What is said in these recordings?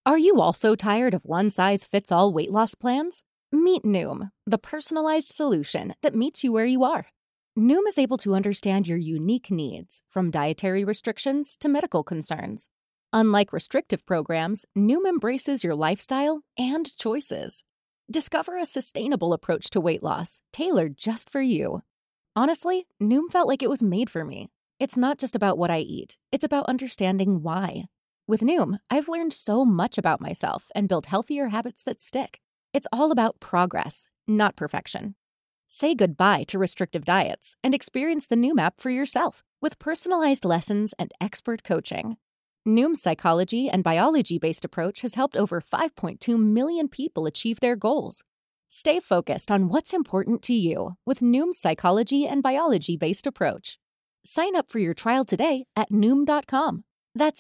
Are you also tired of one-size-fits-all weight loss plans? Meet Noom, the personalized solution that meets you where you are. Noom is able to understand your unique needs, from dietary restrictions to medical concerns. Unlike restrictive programs, Noom embraces your lifestyle and choices. Discover a sustainable approach to weight loss, tailored just for you. Honestly, Noom felt like it was made for me. It's not just about what I eat, it's about understanding why. With Noom, I've learned so much about myself and built healthier habits that stick. It's all about progress, not perfection. Say goodbye to restrictive diets and experience the Noom app for yourself with personalized lessons and expert coaching. Noom's psychology and biology-based approach has helped over 5.2 million people achieve their goals. Stay focused on what's important to you with Noom's psychology and biology-based approach. Sign up for your trial today at Noom.com. That's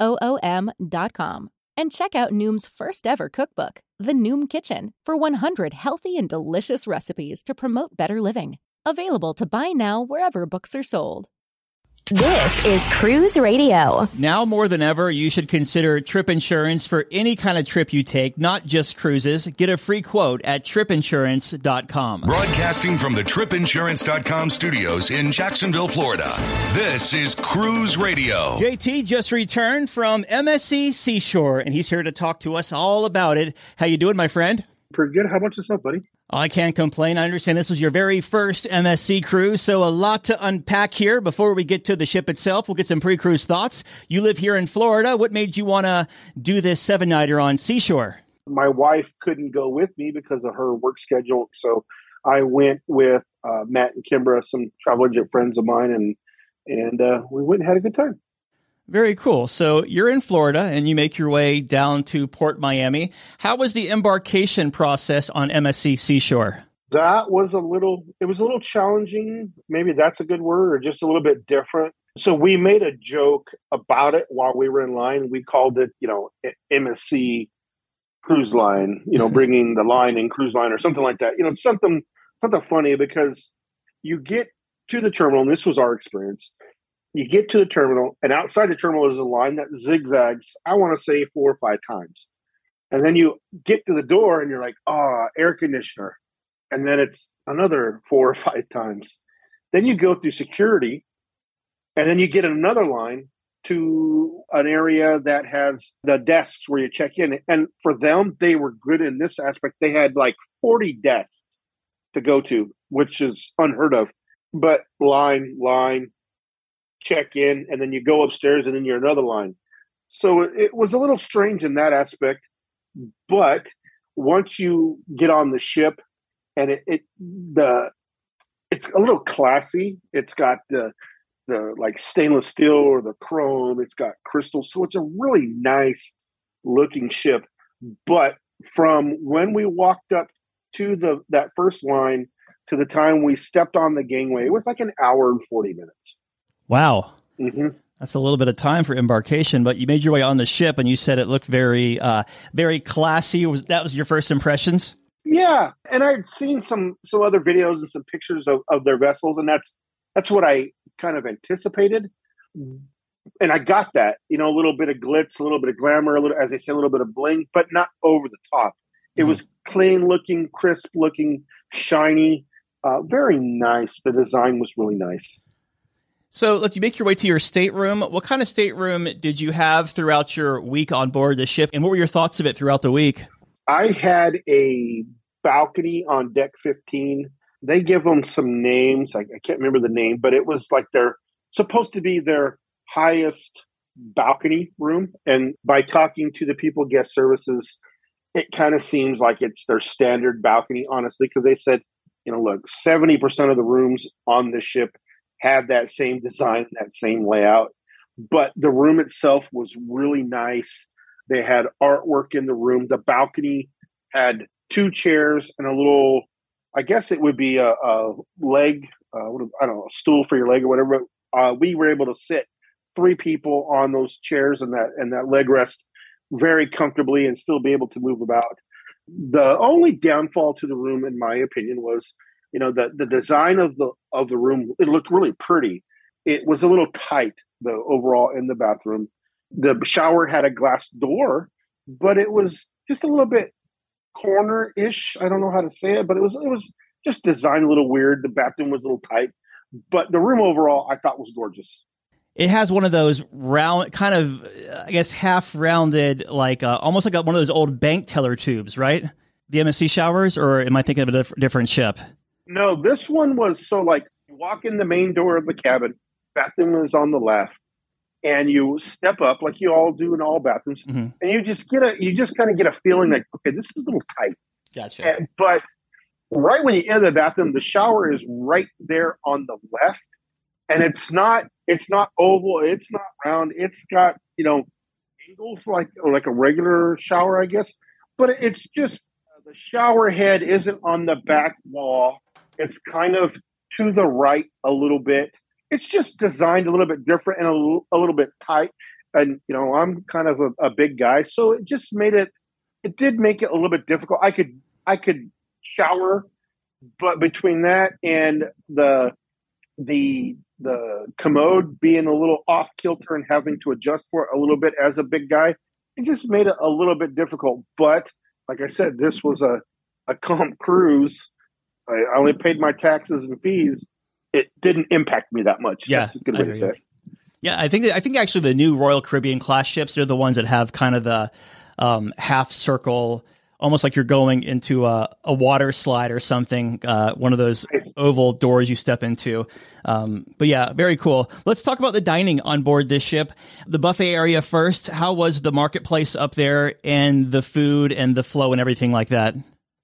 Noom.com. And check out Noom's first ever cookbook, The Noom Kitchen, for 100 healthy and delicious recipes to promote better living. Available to buy now wherever books are sold. This is Cruise Radio. Now more than ever, you should consider trip insurance for any kind of trip you take, not just cruises. Get a free quote at tripinsurance.com. Broadcasting from the tripinsurance.com studios in Jacksonville, Florida. This is Cruise Radio. JT just returned from MSC Seashore, and he's here to talk to us all about it. How you doing, my friend? Pretty good. How about yourself, buddy? I can't complain. I understand this was your very first MSC cruise, so a lot to unpack here. Before we get to the ship itself, we'll get some pre-cruise thoughts. You live here in Florida. What made you want to do this 7-nighter on Seashore? My wife couldn't go with me because of her work schedule, so I went with Matt and Kimbra, some travel agent friends of mine, and we went and had a good time. Very cool. So you're in Florida and you make your way down to Port Miami. How was the embarkation process on MSC Seashore? That was a little challenging. Maybe that's a good word, or just a little bit different. So we made a joke about it while we were in line. We called it, MSC Cruise Line, bringing the line in cruise line or something like that. Something funny, because you get to the terminal, and this was our experience. You get to the terminal, and outside the terminal is a line that zigzags, I want to say 4 or 5 times. And then you get to the door, and you're like, air conditioner. And then it's another 4 or 5 times. Then you go through security, and then you get another line to an area that has the desks where you check in. And for them, they were good in this aspect. They had like 40 desks to go to, which is unheard of. But line, check in, and then you go upstairs, and then you're another line. So it was a little strange in that aspect. But once you get on the ship, and it's a little classy. It's got the like stainless steel or the chrome. It's got crystal. So it's a really nice looking ship. But from when we walked up to that first line to the time we stepped on the gangway, it was like an hour and 40 minutes. Wow. Mm-hmm. That's a little bit of time for embarkation, but you made your way on the ship and you said it looked very, very classy. That was your first impressions? Yeah. And I'd seen some other videos and some pictures of their vessels, and that's what I kind of anticipated. And I got that, a little bit of glitz, a little bit of glamour, as they say, a little bit of bling, but not over the top. It was clean looking, crisp looking, shiny, very nice. The design was really nice. So let's you make your way to your stateroom. What kind of stateroom did you have throughout your week on board the ship? And what were your thoughts of it throughout the week? I had a balcony on deck 15. They give them some names. I can't remember the name, but it was like they're supposed to be their highest balcony room. And by talking to the people, guest services, it kind of seems like it's their standard balcony, honestly, because they said, look, 70% of the rooms on the ship have that same design, that same layout. But the room itself was really nice. They had artwork in the room. The balcony had 2 chairs and a little, I guess it would be a leg, a stool for your leg or whatever. We were able to sit 3 people on those chairs and that leg rest very comfortably and still be able to move about. The only downfall to the room, in my opinion, was the design of the room. It looked really pretty. It was a little tight, though, overall in the bathroom. The shower had a glass door, but it was just a little bit corner-ish. I don't know how to say it, but it was just designed a little weird. The bathroom was a little tight, but the room overall I thought was gorgeous. It has one of those round, kind of, I guess, half-rounded, like almost like one of those old bank teller tubes, right? The MSC showers, or am I thinking of a different ship? No, this one was so like you walk in the main door of the cabin, bathroom is on the left, and you step up like you all do in all bathrooms, and you just kind of get a feeling like, okay, this is a little tight. Gotcha. But right when you enter the bathroom, the shower is right there on the left. And it's not oval, it's not round, it's got, angles like a regular shower, I guess. But it's just the shower head isn't on the back wall. It's kind of to the right a little bit. It's just designed a little bit different and a little bit tight. And, I'm kind of a big guy, so it just did make it a little bit difficult. I could shower, but between that and the commode being a little off kilter and having to adjust for it a little bit as a big guy, it just made it a little bit difficult. But like I said, this was a comp cruise. I only paid my taxes and fees. It didn't impact me that much. Yeah, that's a good way to say it. Yeah, I think actually the new Royal Caribbean class ships, they're the ones that have kind of the half circle, almost like you're going into a water slide or something, one of those oval doors you step into. But yeah, very cool. Let's talk about the dining on board this ship. The buffet area first. How was the marketplace up there and the food and the flow and everything like that?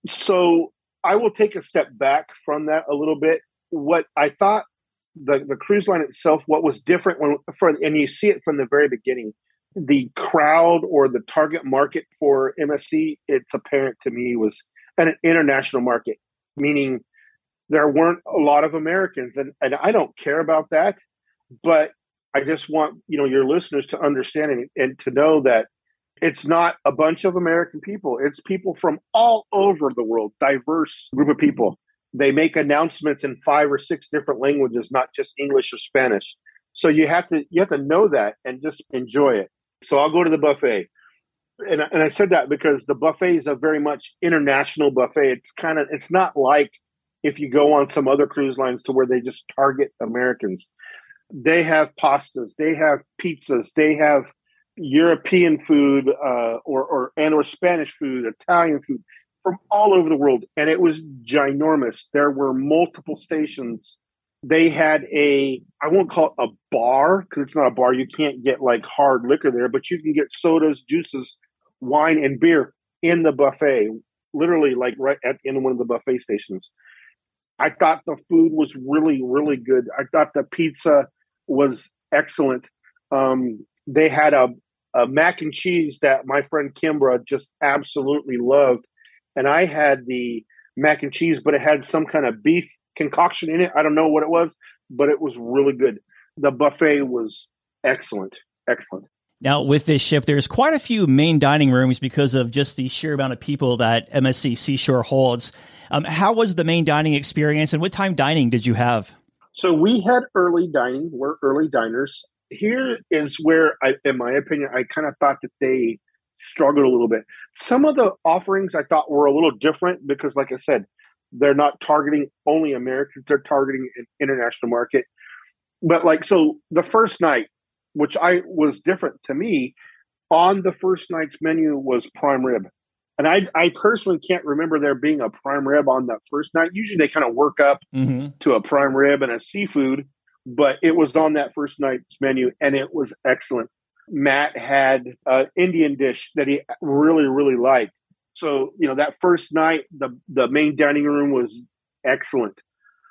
So I will take a step back from that a little bit. What I thought the cruise line itself, what was different and you see it from the very beginning, the crowd or the target market for MSC, it's apparent to me, was an international market, meaning there weren't a lot of Americans. And I don't care about that, but I just want, your listeners to understand and to know that it's not a bunch of American people. It's people from all over the world, diverse group of people. They make announcements in 5 or 6 different languages, not just English or Spanish. So you have to know that and just enjoy it. So I'll go to the buffet. And I said that because the buffet is a very much international buffet. It's not like if you go on some other cruise lines to where they just target Americans. They have pastas, they have pizzas, they have European food or Spanish food, Italian food from all over the world. And it was ginormous. There were multiple stations. They had I won't call it a bar because it's not a bar. You can't get like hard liquor there, but you can get sodas, juices, wine, and beer in the buffet, literally like right at the end of one of the buffet stations. I thought the food was really, really good. I thought the pizza was excellent. They had a mac and cheese that my friend Kimbra just absolutely loved. And I had the mac and cheese, but it had some kind of beef concoction in it. I don't know what it was, but it was really good. The buffet was excellent. Excellent. Now, with this ship, there's quite a few main dining rooms because of just the sheer amount of people that MSC Seashore holds. How was the main dining experience, and what time dining did you have? So we had early dining. We're early diners. Here is where, in my opinion, I kind of thought that they struggled a little bit. Some of the offerings I thought were a little different because, like I said, they're not targeting only Americans. They're targeting an international market. But so the first night, which was different to me, on the first night's menu was prime rib. And I personally can't remember there being a prime rib on that first night. Usually they kind of work up to a prime rib and a seafood, but it was on that first night's menu and it was excellent. Matt had an Indian dish that he really, really liked. So, that first night, the main dining room was excellent.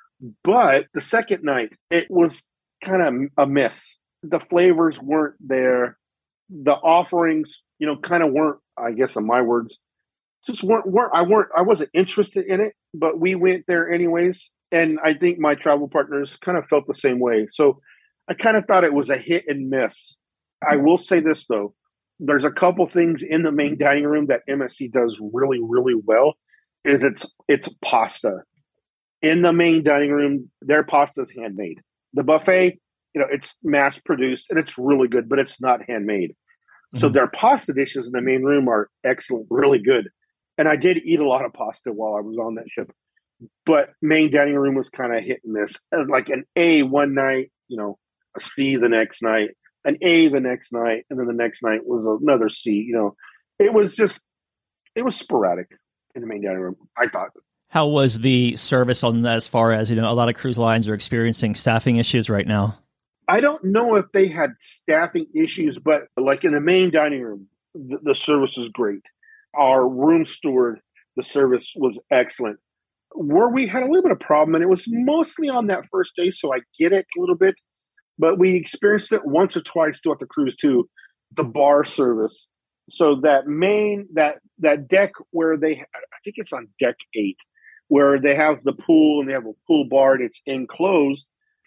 But the second night, it was kind of a miss. The flavors weren't there. The offerings, kind of weren't, I guess in my words, just weren't. I wasn't interested in it, but we went there anyways. And I think my travel partners kind of felt the same way. So I kind of thought it was a hit and miss. I will say this though. There's a couple things in the main dining room that MSC does really, really well. Is it's pasta. In the main dining room, their pasta is handmade. The buffet, it's mass produced and it's really good, but it's not handmade. So their pasta dishes in the main room are excellent, really good. And I did eat a lot of pasta while I was on that ship. But main dining room was kind of hit and miss. Like an A one night, a C the next night, an A the next night, and then the next night was another C. It was sporadic in the main dining room, I thought. How was the service on as far as, a lot of cruise lines are experiencing staffing issues right now? I don't know if they had staffing issues, but like in the main dining room, the service was great. Our room steward, the service was excellent. Where we had a little bit of problem, and it was mostly on that first day, so I get it a little bit, but we experienced it once or twice throughout the cruise too, the bar service. So that deck where I think it's on deck 8, where they have the pool and they have a pool bar and it's enclosed.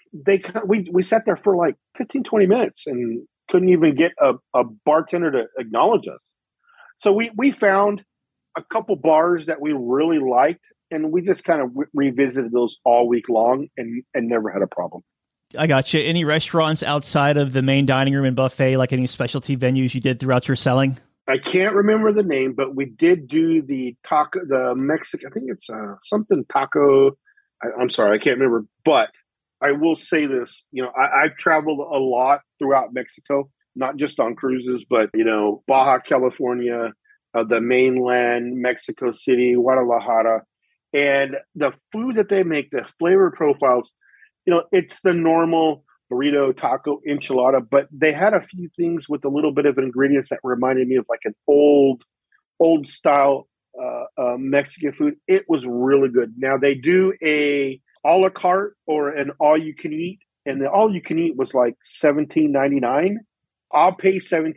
We sat there for like 15, 20 minutes and couldn't even get a bartender to acknowledge us. So we found a couple bars that we really liked, and we just kind of revisited those all week long and never had a problem. I got you. Any restaurants outside of the main dining room and buffet, like any specialty venues you did throughout your selling? I can't remember the name, but we did do the taco, the Mexican, I think it's something taco. I'm sorry, I can't remember, but I will say this, I've traveled a lot throughout Mexico, not just on cruises, but, Baja California, the mainland, Mexico City, Guadalajara, and the food that they make, the flavor profiles, it's the normal burrito, taco, enchilada, but they had a few things with a little bit of ingredients that reminded me of like an old style Mexican food. It was really good. Now they do a la carte or an all you can eat, and the all you can eat was like $17.99. I'll pay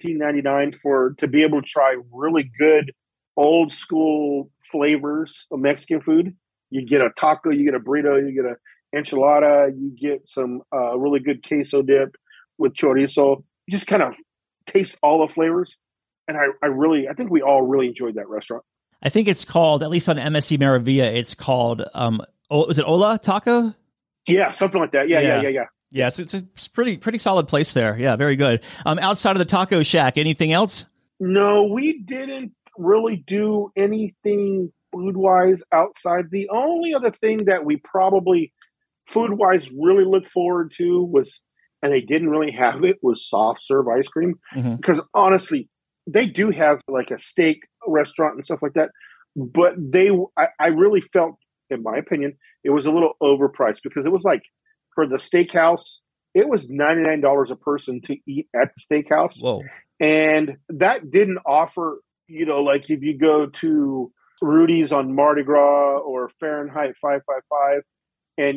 $17.99 to be able to try really good old school flavors of Mexican food. You get a taco, you get a burrito, you get a enchilada, you get some really good queso dip with chorizo. You just kind of taste all the flavors. And I think we all really enjoyed that restaurant. I think it's called, at least on MSC Maravilla, it's called, was it Ola Taco? Yeah, something like that. Yeah. Yeah, it's a pretty solid place there. Yeah, very good. Outside of the Taco Shack, anything else? No, we didn't really do anything food-wise outside. The only other thing that we probably food-wise really looked forward to was, and they didn't really have it, was soft serve ice cream. Mm-hmm. Because honestly, they do have like a steak restaurant and stuff like that. But I really felt, in my opinion, it was a little overpriced because it was like, for the steakhouse, it was $99 a person to eat at the steakhouse. Whoa. And that didn't offer, like if you go to Rudy's on Mardi Gras or Fahrenheit 555 and,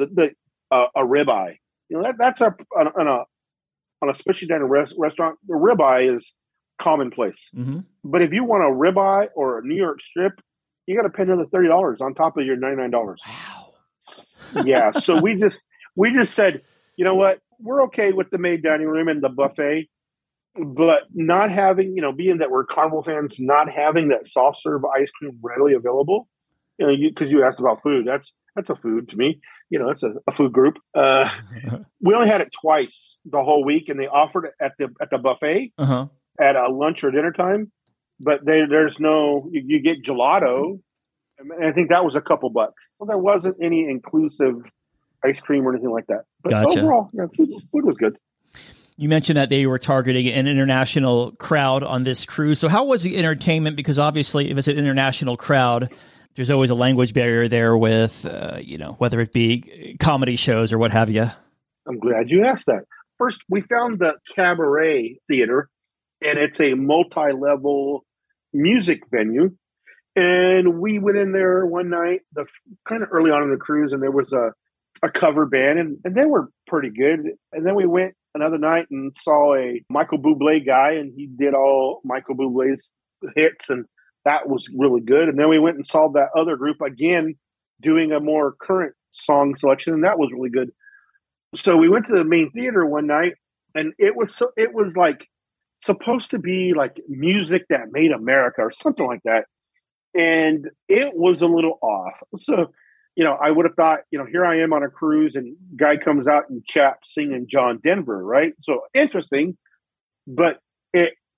a ribeye, that's on a specialty dining restaurant, the ribeye is commonplace. Mm-hmm. But if you want a ribeye or a New York strip, you got to pay another $30 on top of your $99. Wow. Yeah. So we just said, you know what, we're okay with the main dining room and the buffet, but not having, being that we're Carnival fans, not having that soft serve ice cream readily available, because you asked about food. That's a food to me. It's a food group. We only had it twice the whole week, and they offered it at the buffet at a lunch or dinner time. But there's no, you get gelato, and I think that was a couple bucks. So there wasn't any inclusive ice cream or anything like that. But gotcha. Overall, food was good. You mentioned that they were targeting an international crowd on this cruise. So how was the entertainment? Because obviously, if it's an international crowd, there's always a language barrier there with, whether it be comedy shows or what have you. I'm glad you asked that. First, we found the Cabaret Theater, and it's a multi-level music venue. And we went in there one night, kind of early on in the cruise, and there was a cover band, and they were pretty good. And then we went another night and saw a Michael Bublé guy, and he did all Michael Bublé's hits, and that was really good. And then we went and saw that other group again doing a more current song selection, and that was really good. So we went to the main theater one night, and it was like supposed to be like music that made America or something like that. And it was a little off. So, I would have thought, here I am on a cruise and guy comes out and chaps singing John Denver, right? So interesting, but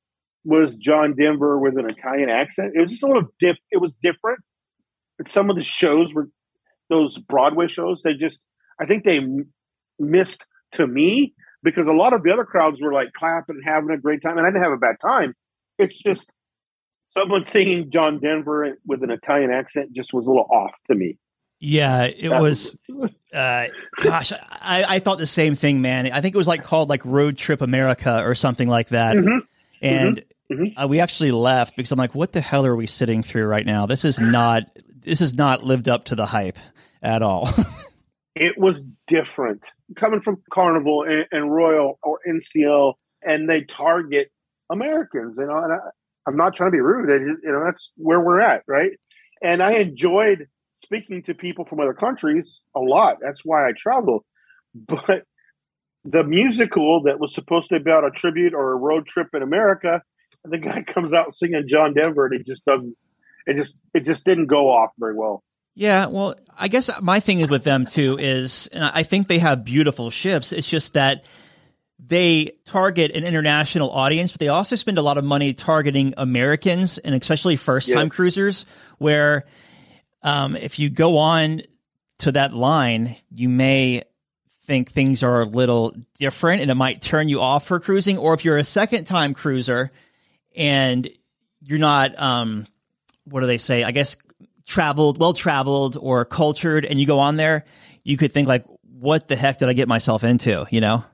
was John Denver with an Italian accent. It was just a little it was different. Some of the shows were those Broadway shows. I think they missed to me because a lot of the other crowds were like clapping and having a great time. And I didn't have a bad time. It's just someone singing John Denver with an Italian accent just was a little off to me. Yeah, it was. Gosh, I thought the same thing, man. I think it was called Road Trip America or something like that. Mm-hmm. And we actually left because I'm like, what the hell are we sitting through right now? This is not lived up to the hype at all. It was different coming from Carnival and Royal or NCL, and they target Americans, and I'm not trying to be rude. That's where we're at. Right. And I enjoyed speaking to people from other countries a lot. That's why I travel. But the musical that was supposed to be about a tribute or a road trip in America, the guy comes out singing John Denver, and it just didn't go off very well. Yeah, well, I guess my thing is with them too is, and I think they have beautiful ships. It's just that they target an international audience, but they also spend a lot of money targeting Americans and especially first-time cruisers, where if you go on to that line, you may think things are a little different and it might turn you off for cruising. Or if you're a second-time cruiser and you're not, what do they say? I guess well-traveled or cultured, and you go on there, you could think what the heck did I get myself into,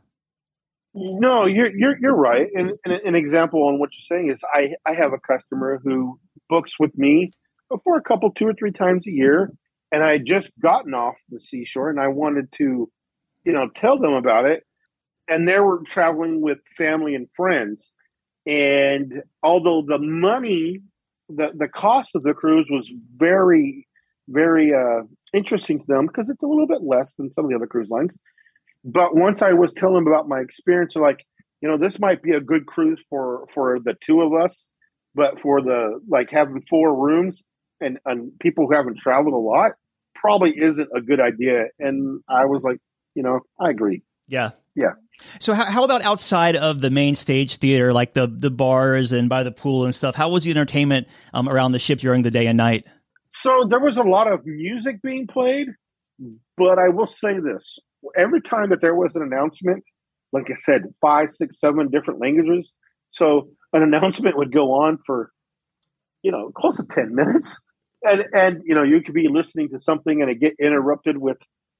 No, you're right. And an example on what you're saying is I have a customer who books with me for a couple, 2 or 3 times a year. And I had just gotten off the seashore and I wanted to, tell them about it. And they were traveling with family and friends. And although the money, the cost of the cruise was very, very interesting to them because it's a little bit less than some of the other cruise lines. But once I was telling them about my experience, they're this might be a good cruise for the two of us, but for the having 4 rooms and people who haven't traveled a lot probably isn't a good idea. And I was like, I agree. Yeah. Yeah. So how about outside of the main stage theater, like the bars and by the pool and stuff? How was the entertainment around the ship during the day and night? So there was a lot of music being played, but I will say this. Every time that there was an announcement, like I said, 5, 6, 7 different languages. So an announcement would go on for, close to 10 minutes. And you could be listening to something and it get interrupted with,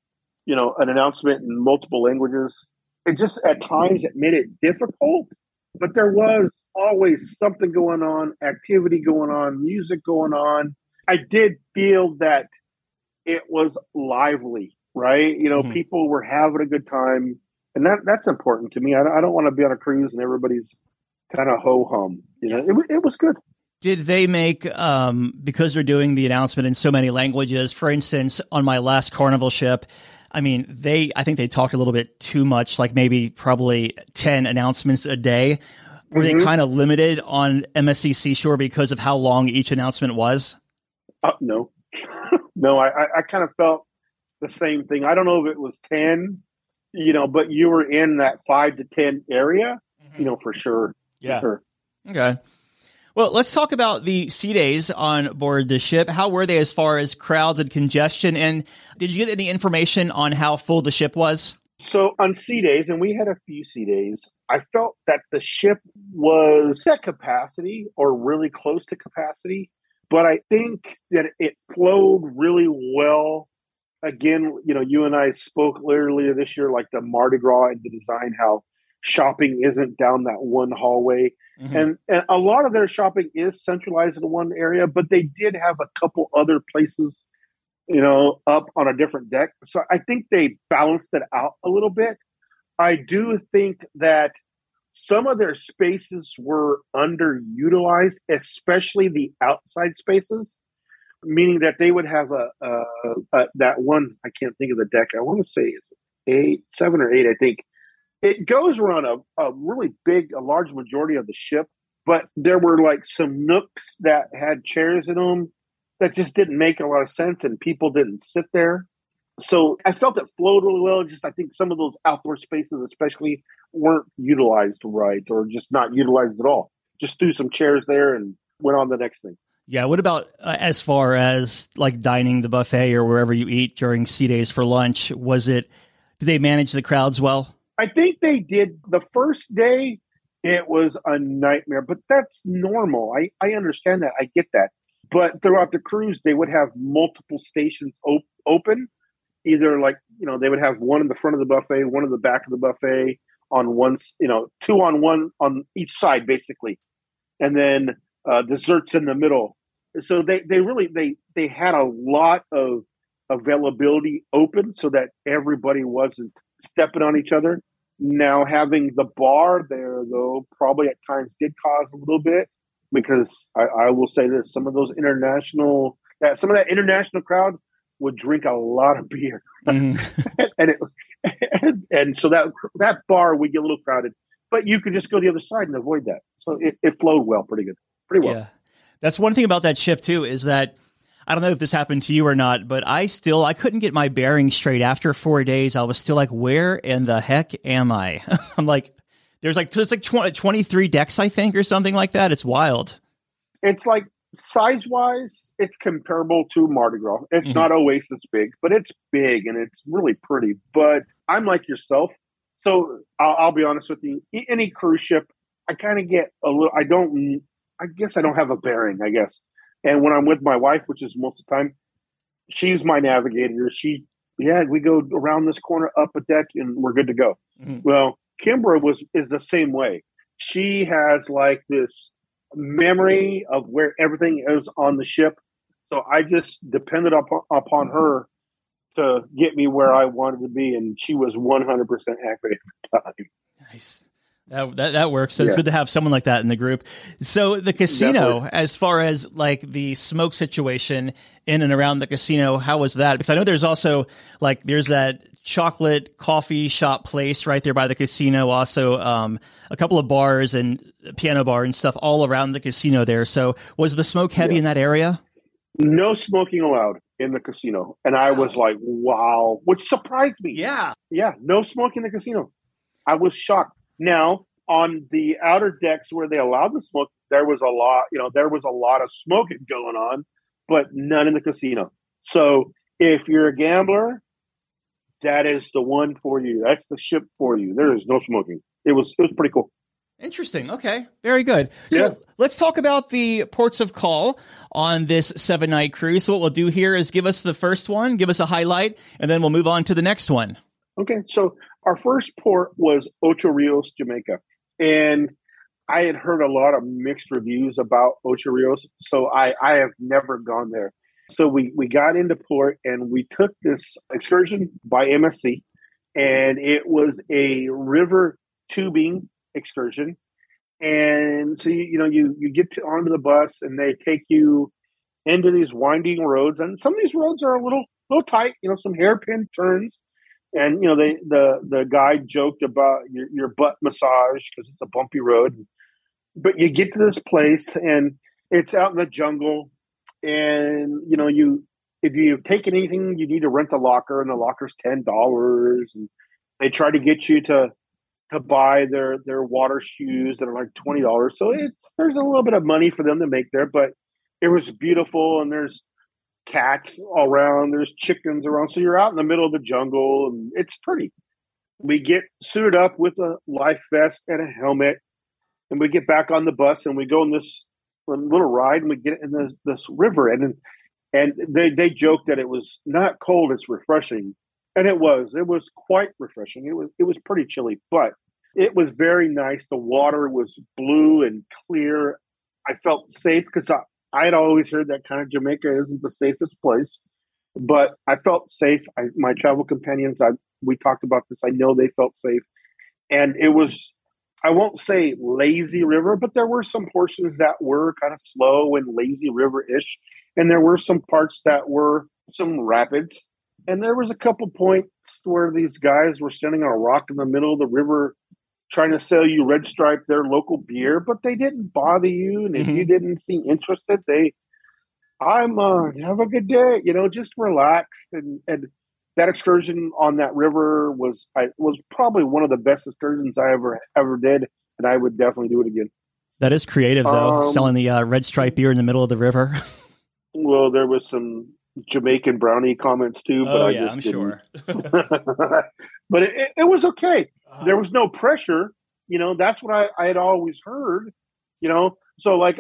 an announcement in multiple languages. It just at times it made it difficult, but there was always something going on, activity going on, music going on. I did feel that it was lively, right? People were having a good time, and that's important to me. I don't want to be on a cruise and everybody's kind of ho-hum. It was good. Did they make, because they're doing the announcement in so many languages, for instance, on my last Carnival ship, I think they talked a little bit too much, probably 10 announcements a day. Were they kind of limited on MSC Seashore because of how long each announcement was? No. No, I kind of felt the same thing. I don't know if it was 10, but you were in that 5 to 10 area, for sure. Yeah. For sure. Okay. Well, let's talk about the sea days on board the ship. How were they as far as crowds and congestion? And did you get any information on how full the ship was? So on sea days, and we had a few sea days, I felt that the ship was at capacity or really close to capacity. But I think that it flowed really well. Again, you and I spoke earlier this year, like the Mardi Gras and the design, how shopping isn't down that one hallway. And a lot of their shopping is centralized in one area, but they did have a couple other places, up on a different deck. So I think they balanced it out a little bit. I do think that some of their spaces were underutilized, especially the outside spaces, meaning that they would have that one, I can't think of the deck. I want to say it's 7 or 8, I think. It goes around a really a large majority of the ship, but there were some nooks that had chairs in them that just didn't make a lot of sense and people didn't sit there. So I felt it flowed really well. I think some of those outdoor spaces especially weren't utilized right or just not utilized at all. just threw some chairs there and went on the next thing. Yeah. What about as far as like dining the buffet or wherever you eat during sea days for lunch? Did they manage the crowds well? I think they did. The first day, it was a nightmare, but that's normal. I understand that. I get that. But throughout the cruise, they would have multiple stations open. Either like, they would have one in the front of the buffet, one in the back of the buffet on one, two on one on each side, basically. And then desserts in the middle. So they had a lot of availability open so that everybody wasn't stepping on each other. Now, having the bar there, though, probably at times did cause a little bit, because I will say this, some of that international crowd would drink a lot of beer. and so that bar would get a little crowded, but you could just go the other side and avoid that. So it flowed pretty well. Yeah. That's one thing about that ship too, is that I don't know if this happened to you or not, but I couldn't get my bearings straight after 4 days. I was still like, where in the heck am I? I'm like, cause it's like 23 decks, I think, or something like that. It's wild. It's like size-wise, it's comparable to Mardi Gras. It's not Oasis big, but it's big and it's really pretty. But I'm like yourself. So I'll be honest with you. Any cruise ship, I kind of get a little, I guess I don't have a bearing, I guess. And when I'm with my wife, which is most of the time, she's my navigator. We go around this corner, up a deck, and we're good to go. Mm-hmm. Well, Kimbra is the same way. She has like this memory of where everything is on the ship. So I just depended upon her to get me where I wanted to be, and she was 100% accurate every time. Nice. That works. So It's good to have someone like that in the group. So the casino, as far as like the smoke situation in and around the casino, how was that? Because I know there's also like, there's that chocolate coffee shop place right there by the casino. Also, a couple of bars and a piano bar and stuff all around the casino there. So was the smoke heavy in that area? No smoking allowed in the casino. And I was like, wow, which surprised me. Yeah. Yeah. No smoking in the casino. I was shocked. Now, on the outer decks where they allowed the smoke, there was a lot of smoking going on, but none in the casino. So if you're a gambler, that is the one for you. That's the ship for you. There is no smoking. It was pretty cool. Interesting. Okay. Very good. So let's talk about the ports of call on this 7-night cruise. So what we'll do here is give us the first one, give us a highlight, and then we'll move on to the next one. Okay. So our first port was Ocho Rios, Jamaica. And I had heard a lot of mixed reviews about Ocho Rios, so I have never gone there. So we got into port and we took this excursion by MSC, and it was a river tubing excursion. And so you get onto the bus and they take you into these winding roads, and some of these roads are a little tight, some hairpin turns. And the guy joked about your butt massage because it's a bumpy road, but you get to this place and it's out in the jungle, and if you take anything, you need to rent a locker, and the locker's $10, and they try to get you to buy their water shoes that are like $20. So there's a little bit of money for them to make there, but it was beautiful, and there's cats all around, there's chickens around, so you're out in the middle of the jungle and it's pretty. We get suited up with a life vest and a helmet, and we get back on the bus and we go on this little ride, and we get in this river, and they joked that it was not cold, it's refreshing, and it was quite refreshing. It was pretty chilly, but it was very nice. The water was blue and clear. I felt safe because I had always heard that kind of Jamaica isn't the safest place, but I felt safe. My travel companions, we talked about this. I know they felt safe. And it was, I won't say lazy river, but there were some portions that were kind of slow and lazy river-ish. And there were some parts that were some rapids. And there was a couple points where these guys were standing on a rock in the middle of the river trying to sell you Red Stripe, their local beer, but they didn't bother you. And if you didn't seem interested, have a good day, just relaxed. And that excursion on that river was probably one of the best excursions I ever did. And I would definitely do it again. That is creative, though, selling the Red Stripe beer in the middle of the river. Well, there was some Jamaican brownie comments too, but I'm sure. But it was okay. There was no pressure. That's what I had always heard. So like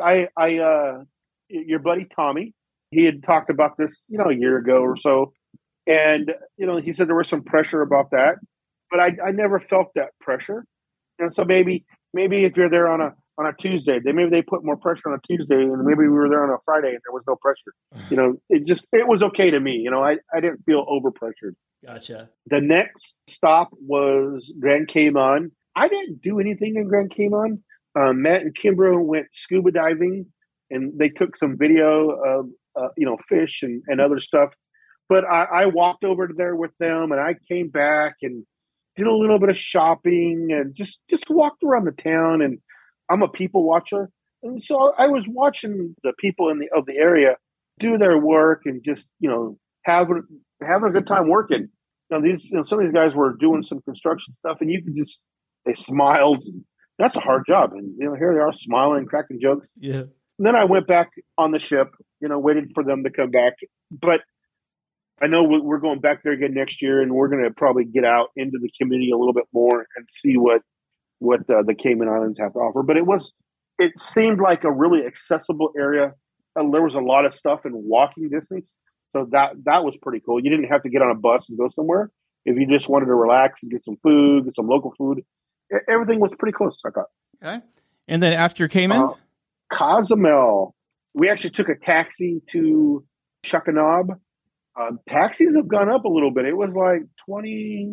your buddy Tommy, he had talked about this, a year ago or so, and he said there was some pressure about that, but I never felt that pressure. And so maybe if you're there on a Tuesday, maybe they put more pressure on a Tuesday, and maybe we were there on a Friday and there was no pressure. It was okay to me. I didn't feel over pressured. Gotcha. The next stop was Grand Cayman. I didn't do anything in Grand Cayman. Matt and Kimbrough went scuba diving, and they took some video of fish and other stuff. But I walked over to there with them, and I came back and did a little bit of shopping and just walked around the town. And I'm a people watcher, and so I was watching the people of the area do their work and just having a good time working. Some of these guys were doing some construction stuff, and you could just they smiled. That's a hard job, and here they are smiling, cracking jokes. Yeah. And then I went back on the ship, waited for them to come back. But I know we're going back there again next year, and we're going to probably get out into the community a little bit more and see what the Cayman Islands have to offer. But it seemed like a really accessible area. And there was a lot of stuff in walking distance. So that was pretty cool. You didn't have to get on a bus and go somewhere. If you just wanted to relax and get some food, get some local food, everything was pretty close, I thought. Okay. And then after Cayman? Cozumel. We actually took a taxi to Chacanab. Taxis have gone up a little bit. It was like $23,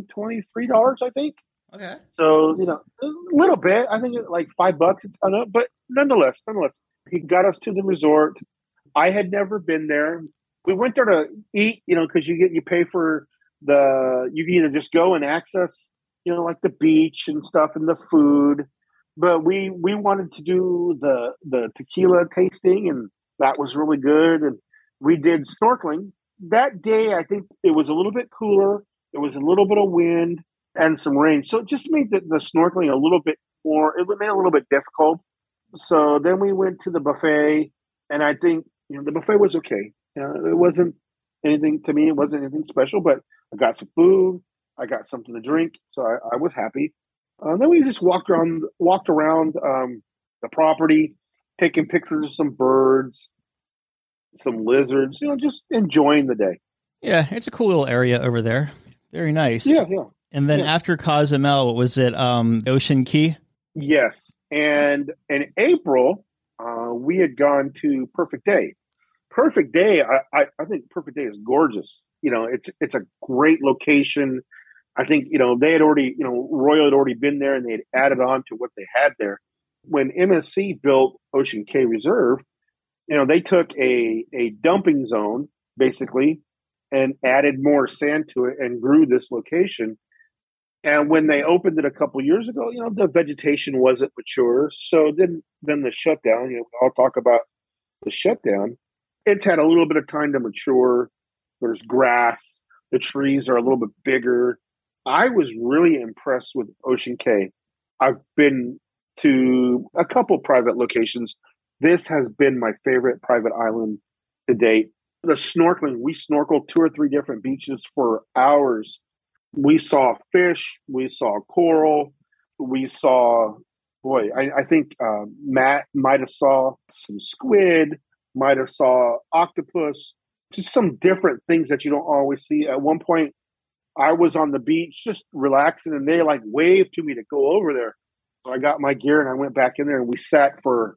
I think. Okay. So, a little bit. I think like $5 it's gone up, but nonetheless, he got us to the resort. I had never been there. We went there to eat, because you pay for you can either just go and access, like the beach and stuff and the food. But we wanted to do the tequila tasting, and that was really good. And we did snorkeling. That day, I think it was a little bit cooler. There was a little bit of wind and some rain. So it just made the snorkeling a little bit more, it made it a little bit difficult. So then we went to the buffet, and I think, the buffet was okay. It wasn't anything, to me, it wasn't anything special, but I got some food, I got something to drink, so I was happy. Then we just walked around the property, taking pictures of some birds, some lizards, just enjoying the day. Yeah, it's a cool little area over there. Very nice. Yeah. And then after Cozumel, what was it? Ocean Key? Yes. And in April, we had gone to Perfect Day. Perfect Day, I think Perfect Day is gorgeous. It's a great location. I think, they had already, Royal had already been there, and they had added on to what they had there. When MSC built Ocean Cay Reserve, they took a dumping zone, basically, and added more sand to it and grew this location. And when they opened it a couple years ago, the vegetation wasn't mature. So then the shutdown, I'll talk about the shutdown. It's had a little bit of time to mature. There's grass. The trees are a little bit bigger. I was really impressed with Ocean Cay. I've been to a couple private locations. This has been my favorite private island to date. The snorkeling, we snorkeled 2 or 3 different beaches for hours. We saw fish. We saw coral. We saw, I think Matt might have saw some squid, might have saw octopus, just some different things that you don't always see. At one point, I was on the beach just relaxing, and they waved to me to go over there. So I got my gear and I went back in there, and we sat for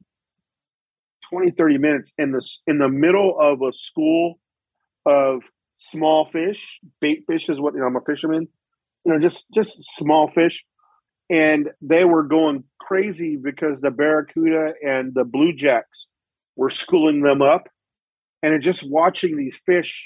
20, 30 minutes in the middle of a school of small fish. Bait fish is what, I'm a fisherman, just small fish. And they were going crazy because the barracuda and the blue jacks were schooling them up. And just watching these fish,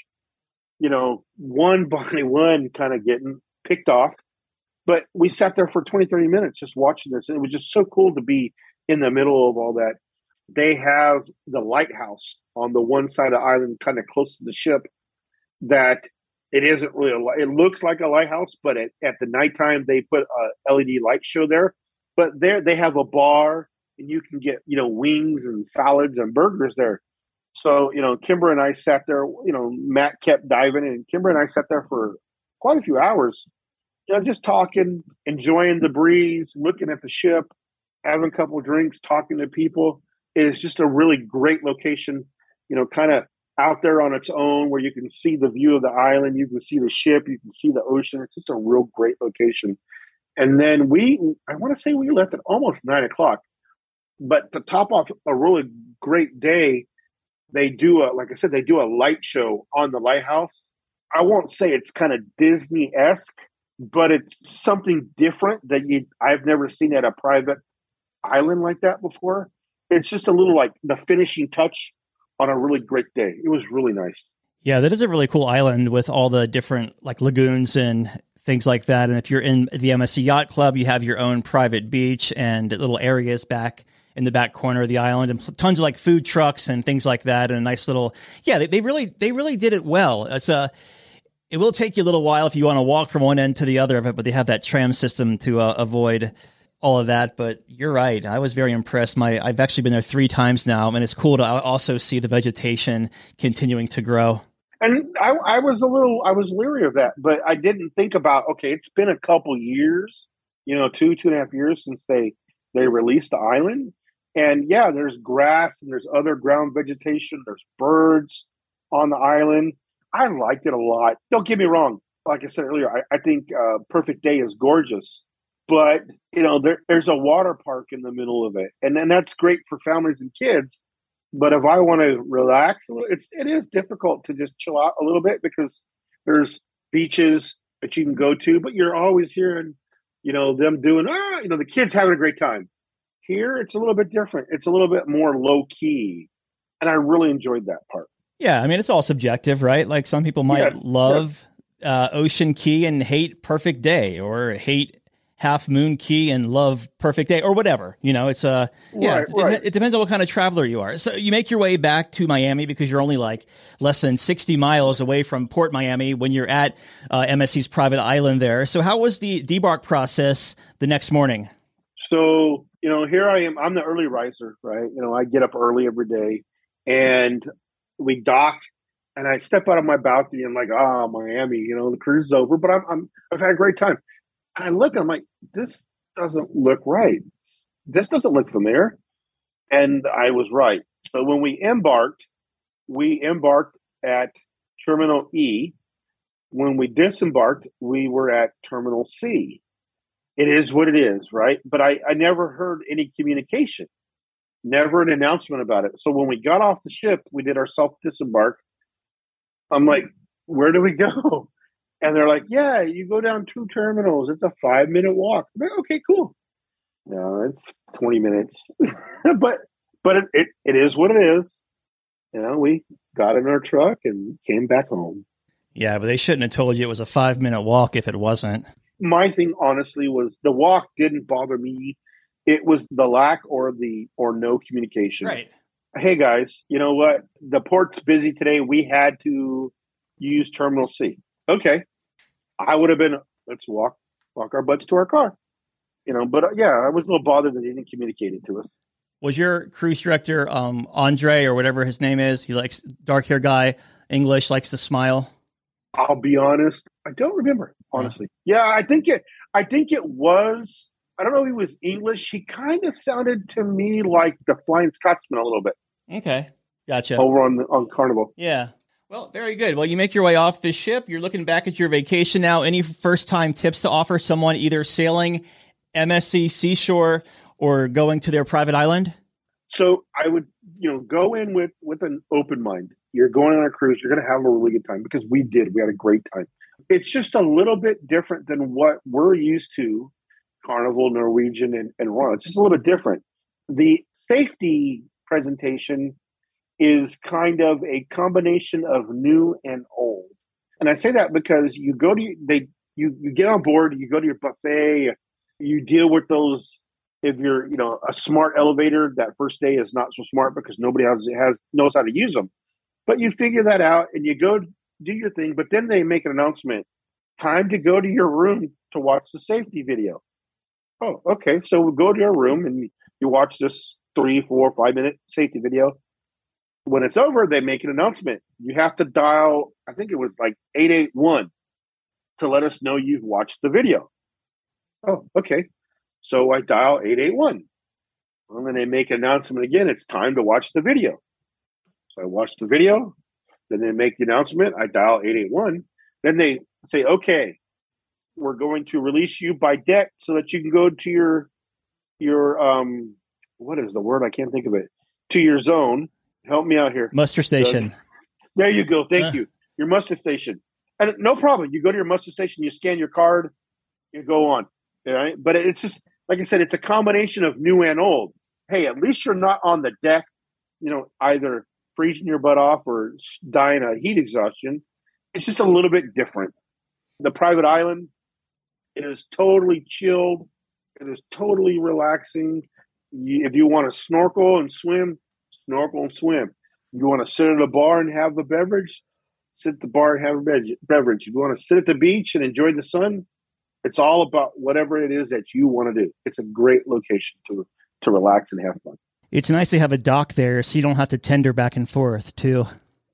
one by one kind of getting picked off. But we sat there for 20, 30 minutes just watching this. And it was just so cool to be in the middle of all that. They have the lighthouse on the one side of the island, kind of close to the ship, that it isn't really it looks like a lighthouse, but at the nighttime they put a LED light show there. But there they have a bar, and you can get, wings and salads and burgers there. So, Kimber and I sat there, Matt kept diving, and Kimber and I sat there for quite a few hours, just talking, enjoying the breeze, looking at the ship, having a couple of drinks, talking to people. It is just a really great location, kind of out there on its own, where you can see the view of the island, you can see the ship, you can see the ocean. It's just a real great location. And then I want to say we left at almost 9:00. But to top off a really great day, they do a light show on the lighthouse. I won't say it's kind of Disney-esque, but it's something different that I've never seen at a private island like that before. It's just a little like the finishing touch on a really great day. It was really nice. Yeah, that is a really cool island with all the different like lagoons and things like that. And if you're in the MSC Yacht Club, you have your own private beach and little areas back in the back corner of the island, and tons of like food trucks and things like that. And a nice little, they really did it well. It will take you a little while if you want to walk from one end to the other of it, but they have that tram system to avoid all of that. But you're right. I was very impressed. I've actually been there 3 times now, and it's cool to also see the vegetation continuing to grow. And I was leery of that, but I didn't think about, okay, it's been a couple years, 2.5 years since they released the island. And yeah, there's grass and there's other ground vegetation. There's birds on the island. I liked it a lot. Don't get me wrong. Like I said earlier, I think Perfect Day is gorgeous. But, there's a water park in the middle of it. And then that's great for families and kids. But if I want to relax, it is difficult to just chill out a little bit, because there's beaches that you can go to, but you're always hearing, them doing, the kids having a great time. Here, it's a little bit different. It's a little bit more low key. And I really enjoyed that part. Yeah. I mean, it's all subjective, right? Like some people might love Ocean Key and hate Perfect Day, or hate Half Moon Key and love Perfect Day, or whatever. It's right. It depends on what kind of traveler you are. So you make your way back to Miami because you're only like less than 60 miles away from Port Miami when you're at MSC's private island there. So how was the debark process the next morning? So, here I am. I'm the early riser, right? I get up early every day, and we dock, and I step out of my balcony and I'm like, Miami, the cruise is over, but I've had a great time. And I look and I'm like, this doesn't look right. This doesn't look familiar. And I was right. So when we embarked at Terminal E. When we disembarked, we were at Terminal C. It is what it is, right? But I never heard any communication, never an announcement about it. So when we got off the ship, we did our self-disembark. I'm like, where do we go? And they're like, yeah, you go down 2 terminals. It's a 5-minute walk. I'm like, okay, cool. No, it's 20 minutes. but it is what it is. We got in our truck and came back home. Yeah, but they shouldn't have told you it was a 5-minute walk if it wasn't. My thing, honestly, was the walk didn't bother me. It was the lack or no communication. Right. Hey, guys, you know what? The port's busy today. We had to use Terminal C. Okay. I would have been, let's walk our butts to our car. But yeah, I was a little bothered that they didn't communicate it to us. Was your cruise director, Andre or whatever his name is, he likes dark hair guy, English, likes to smile? I'll be honest, I don't remember, honestly. Yeah, I think it was, I don't know if he was English. He kind of sounded to me like the Flying Scotsman a little bit. Okay, gotcha. Over on Carnival. Yeah. Well, very good. Well, you make your way off this ship. You're looking back at your vacation now. Any first-time tips to offer someone either sailing MSC Seashore or going to their private island? So I would, go in with an open mind. You're going on a cruise. You're going to have a really good time, because we did. We had a great time. It's just a little bit different than what we're used to, Carnival, Norwegian, and Royal. It's just a little bit different. The safety presentation is kind of a combination of new and old. And I say that because you get on board, you go to your buffet, you deal with those. If you're, a smart elevator, that first day is not so smart because nobody knows how to use them. But you figure that out and you go do your thing. But then they make an announcement, time to go to your room to watch the safety video. Oh, okay. So we go to your room and you You watch this 3, 4, 5-minute safety video. When it's over, they make an announcement. You have to dial, I think it was like 881 to let us know you've watched the video. Oh, okay. So I dial 881. And then they make an announcement again. It's time to watch the video. So I watch the video. Then they make the announcement. I dial 881. Then they say, okay, we're going to release you by deck so that you can go to your what is the word? I can't think of it. To your zone. Help me out here. Muster station. There you go. Thank you. Your muster station. And no problem. You go to your muster station, you scan your card, you go on. Right? But it's just, like I said, it's a combination of new and old. Hey, at least you're not on the deck, either freezing your butt off or dying of heat exhaustion. It's just a little bit different. The private island, it is totally chilled. It is totally relaxing. If you want to snorkel and swim, snorkel and swim. You want to sit at a bar and have a beverage, sit at the bar and have a beverage. If you want to sit at the beach and enjoy the sun, it's all about whatever it is that you want to do. It's a great location to relax and have fun. It's nice to have a dock there so you don't have to tender back and forth too.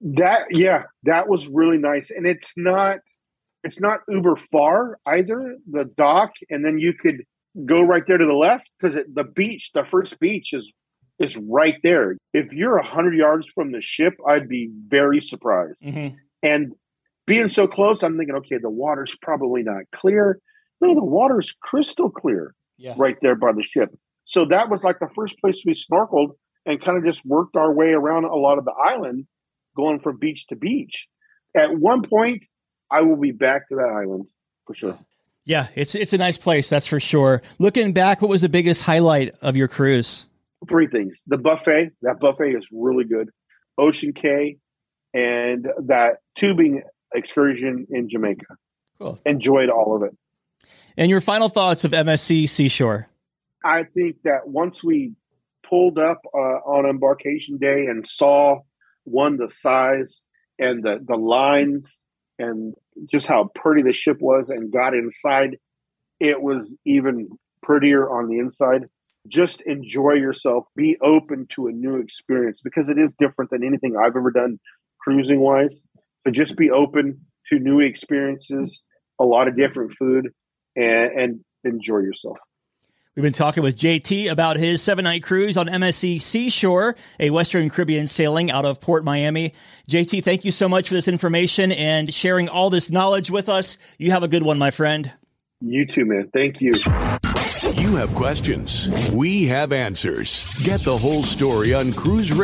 That was really nice. And it's not uber far either, the dock, and then you could go right there to the left because the first beach is right there. If you're 100 yards from the ship, I'd be very surprised. Mm-hmm. And being so close, I'm thinking, okay, the water's probably not clear. No, the water's crystal clear right there by the ship. So that was like the first place we snorkeled and kind of just worked our way around a lot of the island, going from beach to beach. At one point, I will be back to that island for sure. Yeah, it's a nice place, that's for sure. Looking back, what was the biggest highlight of your cruise? 3 things. The buffet. That buffet is really good. Ocean Cay and that tubing excursion in Jamaica. Cool. Enjoyed all of it. And your final thoughts of MSC Seashore? I think that once we pulled up on embarkation day and saw, the size and the lines and just how pretty the ship was and got inside, it was even prettier on the inside. Just enjoy yourself. Be open to a new experience because it is different than anything I've ever done cruising wise. So just be open to new experiences, a lot of different food, and enjoy yourself. We've been talking with JT about his 7-night cruise on MSC Seashore, a Western Caribbean sailing out of Port Miami. JT, thank you so much for this information and sharing all this knowledge with us. You have a good one, my friend. You too, man. Thank you. You have questions. We have answers. Get the whole story on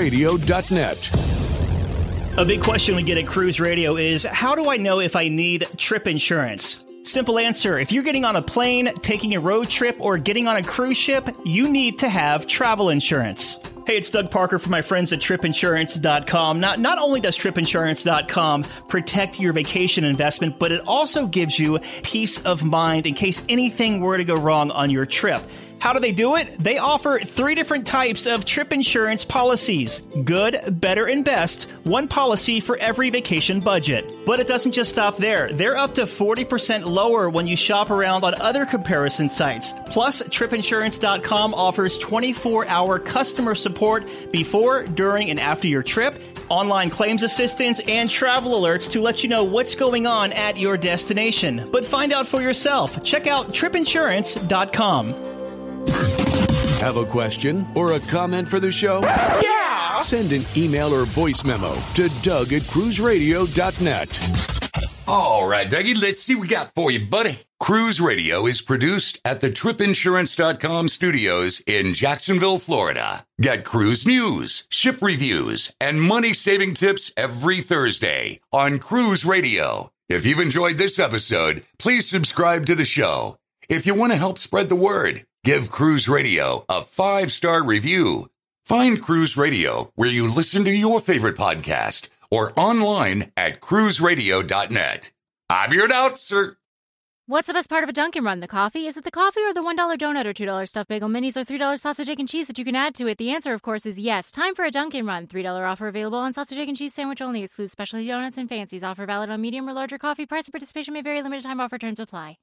cruiseradio.net. A big question we get at Cruise Radio is, how do I know if I need trip insurance? Simple answer. If you're getting on a plane, taking a road trip, or getting on a cruise ship, you need to have travel insurance. Hey, it's Doug Parker from my friends at tripinsurance.com. Not only does tripinsurance.com protect your vacation investment, but it also gives you peace of mind in case anything were to go wrong on your trip. How do they do it? They offer 3 different types of trip insurance policies. Good, better, and best. One policy for every vacation budget. But it doesn't just stop there. They're up to 40% lower when you shop around on other comparison sites. Plus, tripinsurance.com offers 24-hour customer support before, during, and after your trip, online claims assistance, and travel alerts to let you know what's going on at your destination. But find out for yourself. Check out tripinsurance.com. Have a question or a comment for the show? Yeah! Send an email or voice memo to Doug at cruiseradio.net. All right, Dougie, let's see what we got for you, buddy. Cruise Radio is produced at the tripinsurance.com studios in Jacksonville, Florida. Get cruise news, ship reviews, and money-saving tips every Thursday on Cruise Radio. If you've enjoyed this episode, please subscribe to the show. If you want to help spread the word, give Cruise Radio a 5-star review. Find Cruise Radio where you listen to your favorite podcast or online at cruiseradio.net. I'm your announcer. What's the best part of a Dunkin' Run? The coffee? Is it the coffee or the $1 donut or $2 stuffed bagel minis or $3 sausage, egg, and cheese that you can add to it? The answer, of course, is yes. Time for a Dunkin' Run. $3 offer available on sausage, egg, and cheese sandwich only. Excludes specialty donuts and fancies. Offer valid on medium or larger coffee. Price and participation may vary. Limited time offer. Terms apply.